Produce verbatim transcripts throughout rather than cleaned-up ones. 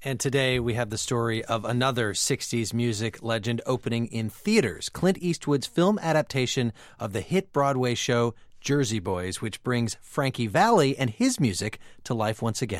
And today we have the story of another sixties music legend opening in theaters, Clint Eastwood's film adaptation of the hit Broadway show Jersey Boys, which brings Frankie Valli and his music to life once again.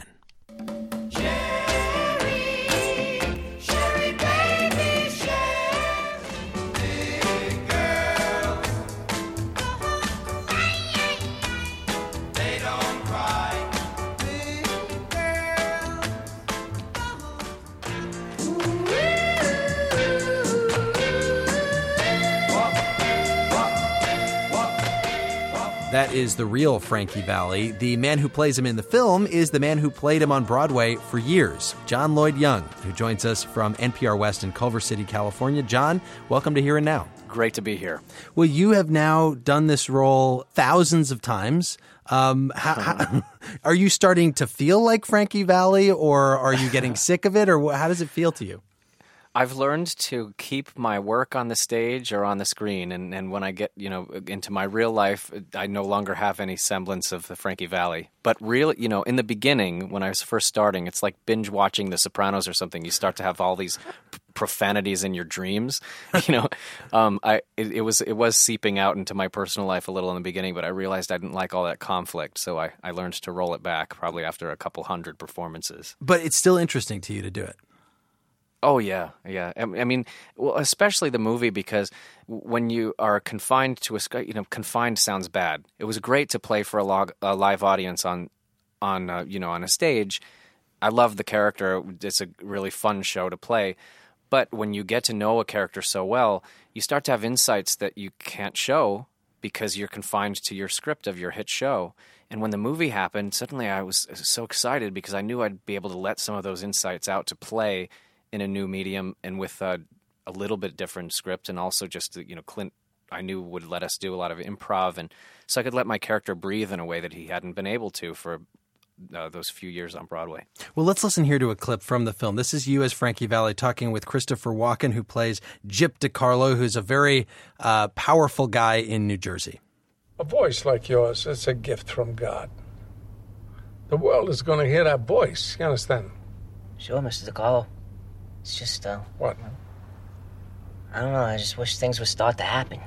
That is the real Frankie Valli. The man who plays him in the film is the man who played him on Broadway for years, John Lloyd Young, who joins us from N P R West in Culver City, California. John, welcome to Here and Now. Great to be here. Well, you have now done this role thousands of times. Um, how, how, are you starting to feel like Frankie Valli, or are you getting sick of it, or how does it feel to you? I've learned to keep my work on the stage or on the screen, and, and when I get, you know, into my real life, I no longer have any semblance of the Frankie Valli. But really, you know, in the beginning, when I was first starting, it's like binge watching The Sopranos or something. You start to have all these p- profanities in your dreams. You know, um, I it, it was it was seeping out into my personal life a little in the beginning, but I realized I didn't like all that conflict, so I, I learned to roll it back probably after a couple hundred performances. But it's still interesting to you to do it. Oh, yeah, yeah. I I mean, well, especially the movie, because when you are confined to a, you know, confined sounds bad. It was great to play for a, log, a live audience on, on uh, you know, on a stage. I love the character. It's a really fun show to play. But when you get to know a character so well, you start to have insights that you can't show because you're confined to your script of your hit show. And when the movie happened, suddenly I was so excited because I knew I'd be able to let some of those insights out to play in a new medium and with a, a little bit different script, and also just, you know, Clint, I knew would let us do a lot of improv, and so I could let my character breathe in a way that he hadn't been able to for uh, those few years on Broadway. Well, let's listen here to a clip from the film. This is you as Frankie Valli talking with Christopher Walken, who plays Gyp DeCarlo, who's a very uh, powerful guy in New Jersey. A voice like yours, it's a gift from God. The world is going to hear that voice, you understand? Sure, Mister DeCarlo. It's just, uh... What? I don't know, I just wish things would start to happen.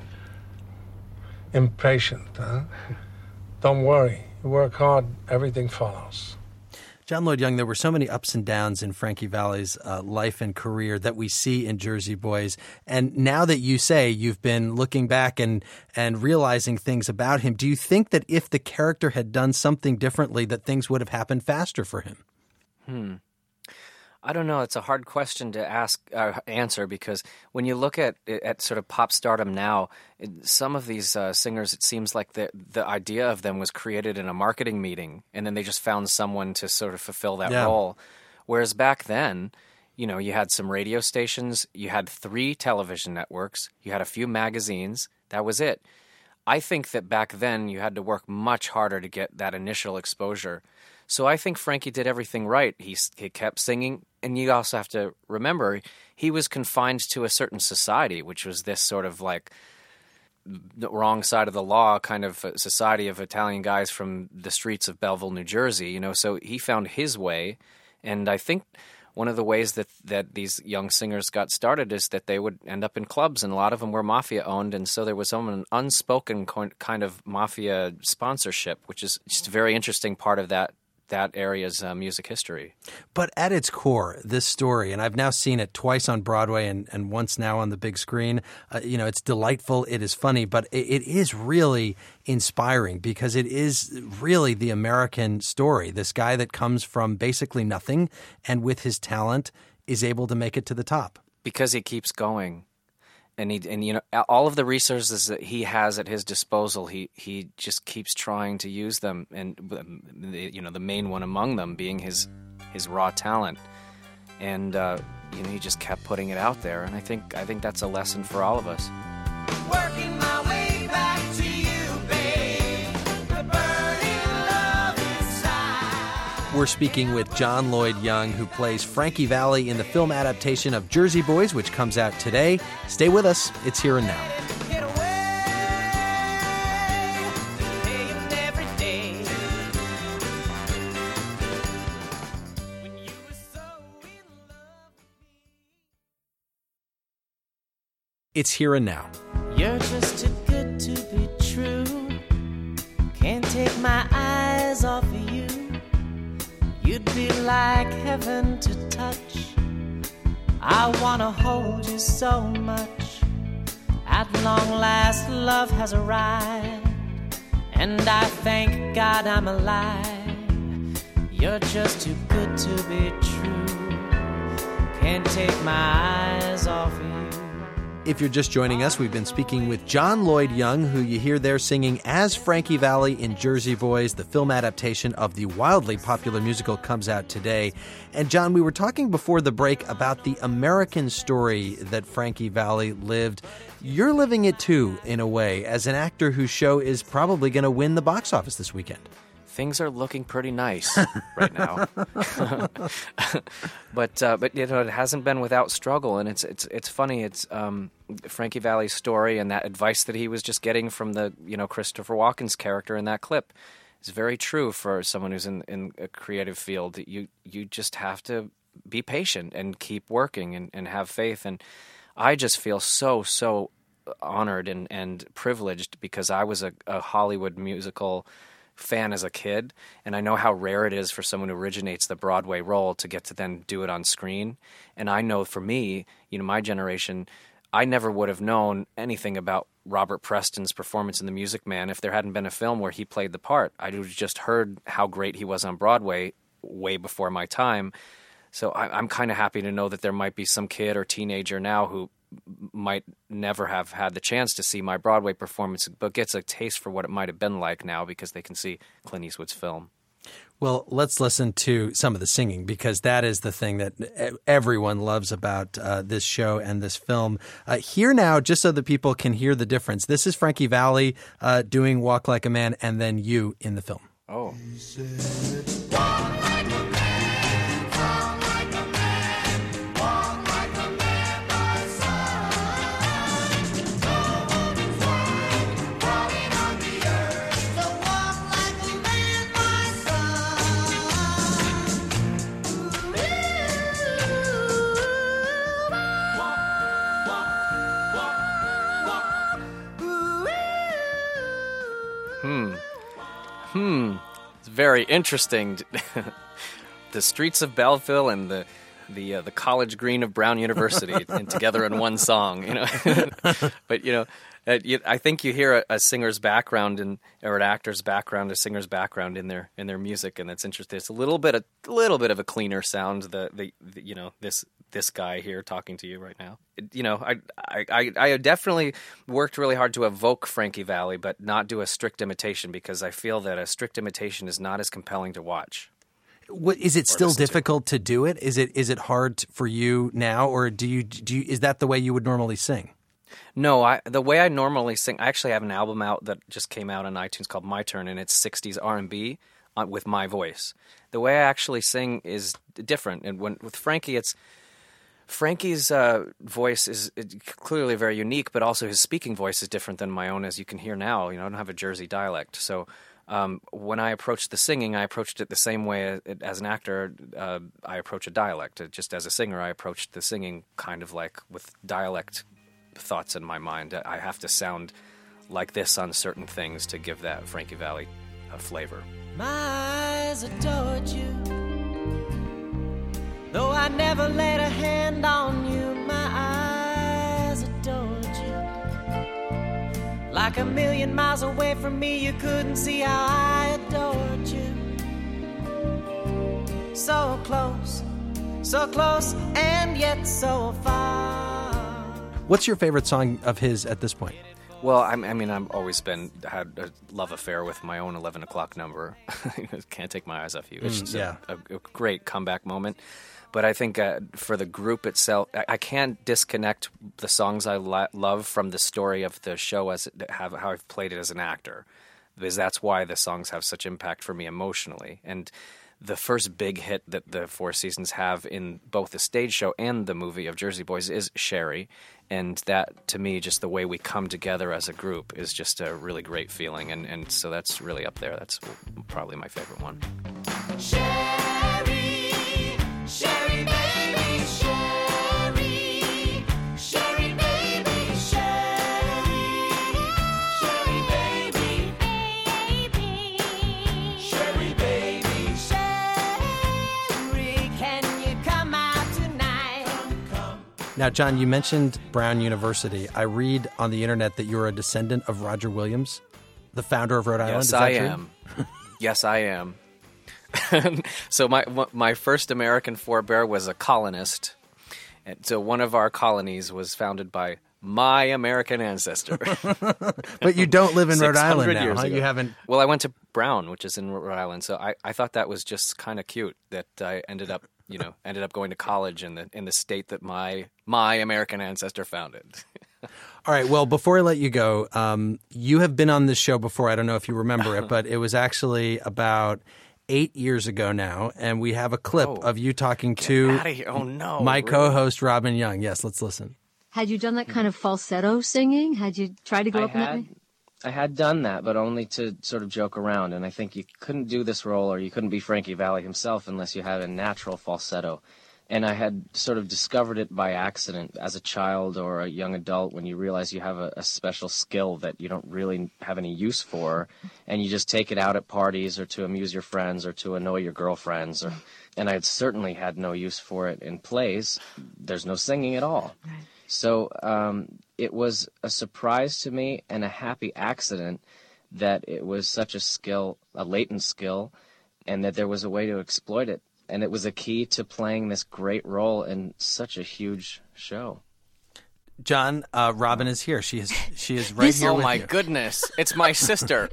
Impatient, huh? Don't worry. You work hard, everything follows. John Lloyd Young, there were so many ups and downs in Frankie Valli's uh, life and career that we see in Jersey Boys. And now that you say you've been looking back and, and realizing things about him, do you think that if the character had done something differently, that things would have happened faster for him? Hmm. I don't know. It's a hard question to ask, uh, answer, because when you look at at sort of pop stardom now, it, some of these uh, singers, it seems like the the idea of them was created in a marketing meeting, and then they just found someone to sort of fulfill that yeah. role. Whereas back then, you know, you had some radio stations, you had three television networks, you had a few magazines. That was it. I think that back then you had to work much harder to get that initial exposure. So I think Frankie did everything right. He, he kept singing, and you also have to remember he was confined to a certain society, which was this sort of like the wrong side of the law kind of society of Italian guys from the streets of Belleville, New Jersey. You know, so he found his way, and I think one of the ways that, that these young singers got started is that they would end up in clubs, and a lot of them were mafia-owned, and so there was some an unspoken kind of mafia sponsorship, which is just a very interesting part of that that area's uh, music history. But at its core, this story, and I've now seen it twice on Broadway and, and once now on the big screen, uh, you know, it's delightful, it is funny, but it, it is really inspiring because it is really the American story. This guy that comes from basically nothing and with his talent is able to make it to the top. Because he keeps going. And he, and you know, all of the resources that he has at his disposal, he, he just keeps trying to use them, and you know, the main one among them being his his raw talent, and uh, you know, he just kept putting it out there, and I think I think that's a lesson for all of us. Working my way back to you, babe, the burning love inside. We're speaking with John Lloyd Young, who plays Frankie Valli in the film adaptation of Jersey Boys, which comes out today. Stay with us. It's Here and Now. It's Here and Now. You're just too good to be true. Can't take my eyes off of you. You'd be like heaven to touch. I wanna hold you so much. At long last, love has arrived, and I thank God I'm alive. You're just too good to be true. Can't take my eyes off of you. If you're just joining us, we've been speaking with John Lloyd Young, who you hear there singing as Frankie Valli in Jersey Boys. The film adaptation of the wildly popular musical comes out today. And John, we were talking before the break about the American story that Frankie Valli lived. You're living it too, in a way, as an actor whose show is probably going to win the box office this weekend. Things are looking pretty nice right now, but uh, but you know, it hasn't been without struggle, and it's it's it's funny. It's um, Frankie Valli's story and that advice that he was just getting from the you know Christopher Walken's character in that clip is very true for someone who's in, in a creative field. You you just have to be patient and keep working and, and have faith. And I just feel so so honored and, and privileged because I was a, a Hollywood musical fan as a kid, and I know how rare it is for someone who originates the Broadway role to get to then do it on screen. And I know for me, you know, my generation, I never would have known anything about Robert Preston's performance in The Music Man if there hadn't been a film where he played the part. I would have just heard how great he was on Broadway way before my time. So I, I'm kind of happy to know that there might be some kid or teenager now who might never have had the chance to see my Broadway performance, but gets a taste for what it might have been like now because they can see Clint Eastwood's film. Well, let's listen to some of the singing, because that is the thing that everyone loves about uh, this show and this film. Uh, here now, just so that people can hear the difference, this is Frankie Valli uh, doing Walk Like a Man, and then you in the film. Oh. Hmm. Hmm. It's very interesting. The streets of Belleville and the the uh, the college green of Brown University and together in one song, you know. But you know, uh, you, I think you hear a, a singer's background in, or an actor's background, a singer's background in their in their music, and that's interesting. It's a little bit a little bit of a cleaner sound. The, the, the you know this this guy here talking to you right now. It, you know, I, I I definitely worked really hard to evoke Frankie Valli, but not do a strict imitation, because I feel that a strict imitation is not as compelling to watch. What, is it still difficult to. to do it? Is it is it hard for you now, or do you do you, is that the way you would normally sing? No, I the way I normally sing. I actually have an album out that just came out on iTunes called My Turn, and it's sixties R and B with my voice. The way I actually sing is different, and when with Frankie, it's Frankie's uh, voice is clearly very unique, but also his speaking voice is different than my own, as you can hear now. You know, I don't have a Jersey dialect, so. Um, when I approached the singing, I approached it the same way as, as an actor uh, I approach a dialect. Just as a singer, I approached the singing kind of like with dialect thoughts in my mind. I have to sound like this on certain things to give that Frankie Valli a flavor. My eyes adored you, though I never laid a hand on you. My eyes adored you. Like a million miles away from me, you couldn't see how I adored you. So close, so close, and yet so far. What's your favorite song of his at this point? Well, I, I mean, I've always been had a love affair with my own eleven o'clock number. Can't Take My Eyes Off You. It's Mm, yeah. a, a, a great comeback moment. But I think uh, for the group itself, I, I can't disconnect the songs I lo- love from the story of the show as it, have, how I've played it as an actor, because that's why the songs have such impact for me emotionally. And the first big hit that the Four Seasons have in both the stage show and the movie of Jersey Boys is Sherry. And that, to me, just the way we come together as a group is just a really great feeling. And, and so that's really up there. That's probably my favorite one. Sherry, Sherry baby, Sherry, Sherry baby, Now, John, you mentioned Brown University. I read on the internet that you're a descendant of Roger Williams, the founder of Rhode Island. Yes, Is that I true? am. Yes, I am. So my my first American forebear was a colonist. And so one of our colonies was founded by my American ancestor. But you don't live in Rhode six hundred Island now, years huh? ago. You haven't. Well, I went to Brown, which is in Rhode Island, so I, I thought that was just kind of cute that I ended up, you know, ended up going to college in the in the state that my my American ancestor founded. All right. Well, before I let you go, um, you have been on this show before. I don't know if you remember it, but it was actually about eight years ago now, and we have a clip Oh, of you talking to outta here. Oh, no, my really? co-host Robin Young. Yes, let's listen. Had you done that kind of falsetto singing? Had you tried to go I up in that had, way? I had done that, but only to sort of joke around. And I think you couldn't do this role, or you couldn't be Frankie Valli himself, unless you had a natural falsetto. And I had sort of discovered it by accident as a child or a young adult, when you realize you have a, a special skill that you don't really have any use for, and you just take it out at parties or to amuse your friends or to annoy your girlfriends. Or, and I had certainly had no use for it in plays. There's no singing at all. Right. So um, it was a surprise to me and a happy accident that it was such a skill, a latent skill, and that there was a way to exploit it. And it was a key to playing this great role in such a huge show. John, uh, Robin is here. She is she is right here Oh with my you. goodness, it's my sister.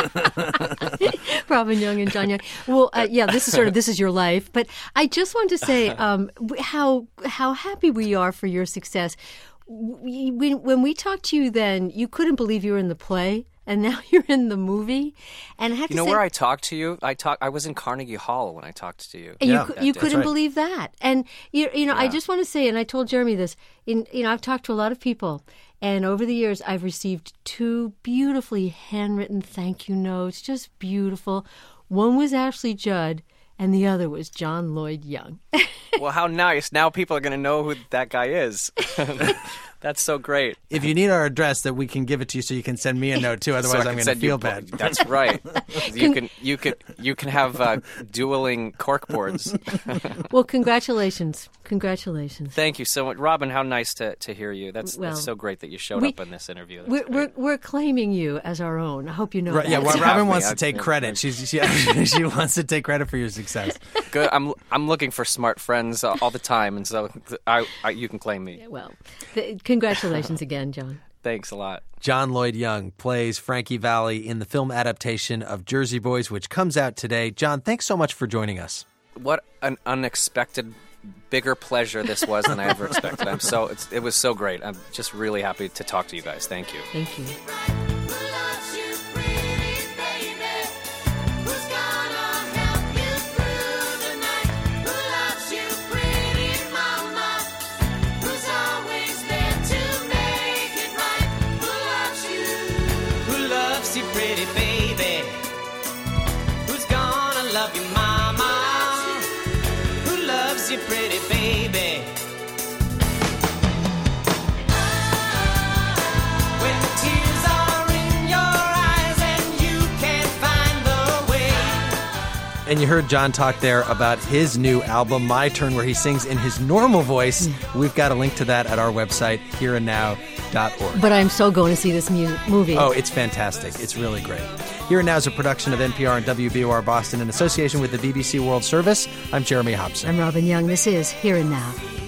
Robin Young and John Young. Well, uh, yeah, this is sort of this is your life. But I just wanted to say um, w- how how happy we are for your success. We, when, when we talked to you then, you couldn't believe you were in the play, and now you're in the movie. And I have You to know say, where I talked to you? I talk. I was in Carnegie Hall when I talked to you. And Yeah, you, cou- that you day. couldn't right. believe that. And, you, you know, I Yeah. just want to say, and I told Jeremy this, in, you know, I've talked to a lot of people, and over the years, I've received two beautifully handwritten thank you notes, just beautiful. One was Ashley Judd, and the other was John Lloyd Young. Well, how nice! Now people are going to know who that guy is. That's so great. If you need our address, that we can give it to you, so you can send me a note too. Otherwise, So I I'm can going to send you- feel bad. That's right. You can you could you can have uh, dueling corkboards. Well, congratulations. Congratulations. Thank you so much, Robin. How nice to, to hear you. That's Well, that's so great that you showed we- up in this interview. That's We're, we're, great. we're claiming you as our own. I hope you know Right, that. yeah, well, Have Robin me. wants to I- take yeah. credit. She's she, she wants to take credit for your success. Good. I'm I'm looking for smart friends uh, all the time, and so I, I you can claim me. Well, th- congratulations again, John. Thanks a lot. John Lloyd Young plays Frankie Valli in the film adaptation of Jersey Boys, which comes out today. John, thanks so much for joining us. What an unexpected, bigger pleasure this was than I ever expected. I'm so it's, it was so great. I'm just really happy to talk to you guys. Thank you. Thank you. Pretty baby, who's gonna love you, mama? Who loves you, pretty baby? When the tears are in your eyes and you can't find the way. And you heard John talk there about his new album, My Turn, where he sings in his normal voice. We've got a link to that at our website, here and now dot org. But I'm so going to see this mu- movie. Oh, it's fantastic. It's really great. Here and Now is a production of N P R and W B O R Boston in association with the B B C World Service. I'm Jeremy Hobson. I'm Robin Young. This is Here and Now.